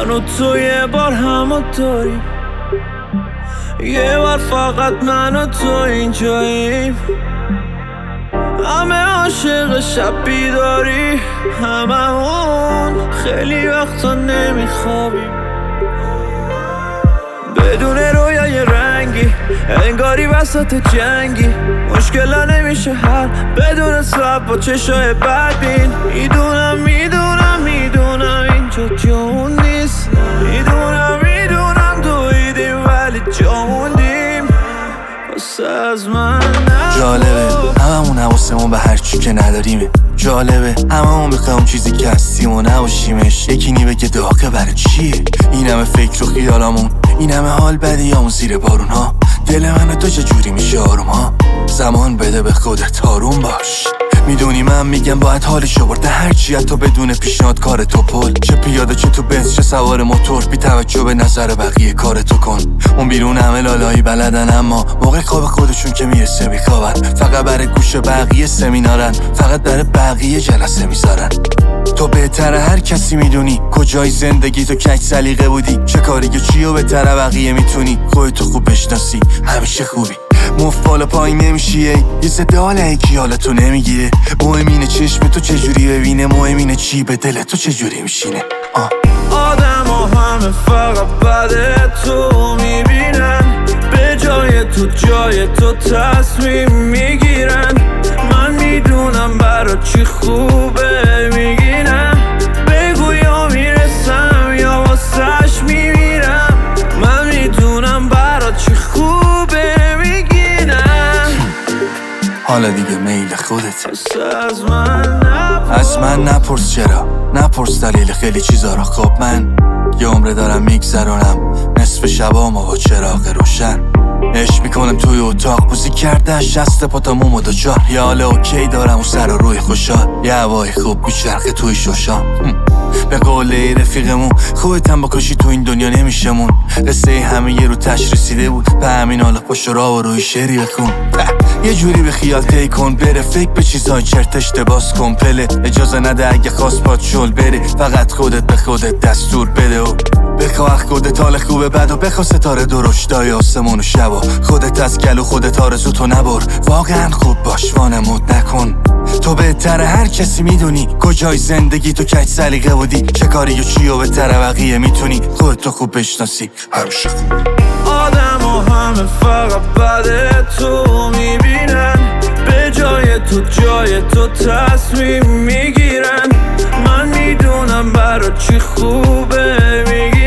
من و تو یه بار همونطوریم، یه بار فقط من و تو اینجاییم. همه عاشق شب بیداری، هممون خیلی وقتا نمیخوابیم. بدون رویای رنگی انگاری وسط جنگی، مشکلا نمیشه حل بدون صبر با چشای بدبین. میدونم اینجا جامون نیست، میدونم دویدیم ولی جاموندیم. واسه از من جالبه هممون حواسمون به هرچی که نداریمه. جالبه هممون میخوایم چیزی که هستیم و نباشیمش. یکی نی بگه داغه برای چیه؟ این همه فکر و خیالامون، این همه حال بدیامون زیر بارون ها. دل من تو چجوری میشه آروم ها؟ زمان بده به خودت آروم باش. میدونی من میگم باید حالشو برده هرچی حتی بدون پیشنهاد کار تو پل. چه پیاده چه تو بنز چه سوار موتور، بی توجه به نظر بقیه کار تو کن. اون بیرون همه لالایی بلدن اما موقع خواب خودشون که میرسه میخوابن. فقط برای گوش بقیه سمینارن، فقط برای بقیه جلسه میذارن. تو بهتره هر کسی میدونی کجای زندگی تو کج سلیقه بودی، چه کاری و چی و بهتره بقیه میتونی. خودتو خوب بشناسی همیشه خوبی. مفت بالا پایین نمیشیه، یه صده حال یکی حالتو نمیگیره. مهم اینه چشم تو چجوری ببینه، مهم اینه چی به دل تو چجوری میشینه. آدم ها همه فقط بده تو میبینن، به جای تو تصمیم میگیرن. من میدونم برا چی خوبه میگینم، بگو یا میرسم یا واسش میمیرم. من میدونم برا چی خوبه میگینم. حالا دیگه میل خودت، از من نپرس چرا، نپرس دلیل خیلی چیزا را. خب من یه عمر دارم میگذرونم نصف شبامو با چراغ روشن. عشق میکنم توی اتاق بوزی کرده شست پاتامو دوچار. یه حال اوکی دارم و سر و روی خوشحال، یه هوای خوب میچرخه توی شوشام. به قول رفیقمون خودتم بکشی تو این دنیا نمیشمون. قصه همه یه رو تش رسیده بود، به همین حالا پشت را و روی شعری بخون. یه جوری به خیال تی کن بره، فکر به چیزای چرتش باز کن پله. اجازه نده اگه خواست باد شل بره، فقط خودت به خودت دستور بده و بخواه خودت حال خوبه بد و بخواه ستاره درشتای آسمون و شبا. خودت از گل و خودت آرزو تو نبر، واقعا خوب باش وانمود نکن. تو بهتره هر کسی میدونی کجای زندگی تو کج سلیقه بودی، چه کاری و چی و بهتره بقیه میتونی. خودتو خوب بشناسی همیشه خوب. آدم ها همه فقط بده تو میبینن، به جای تو تصمیم میگیرن. من میدونم برا چی خوبه میگی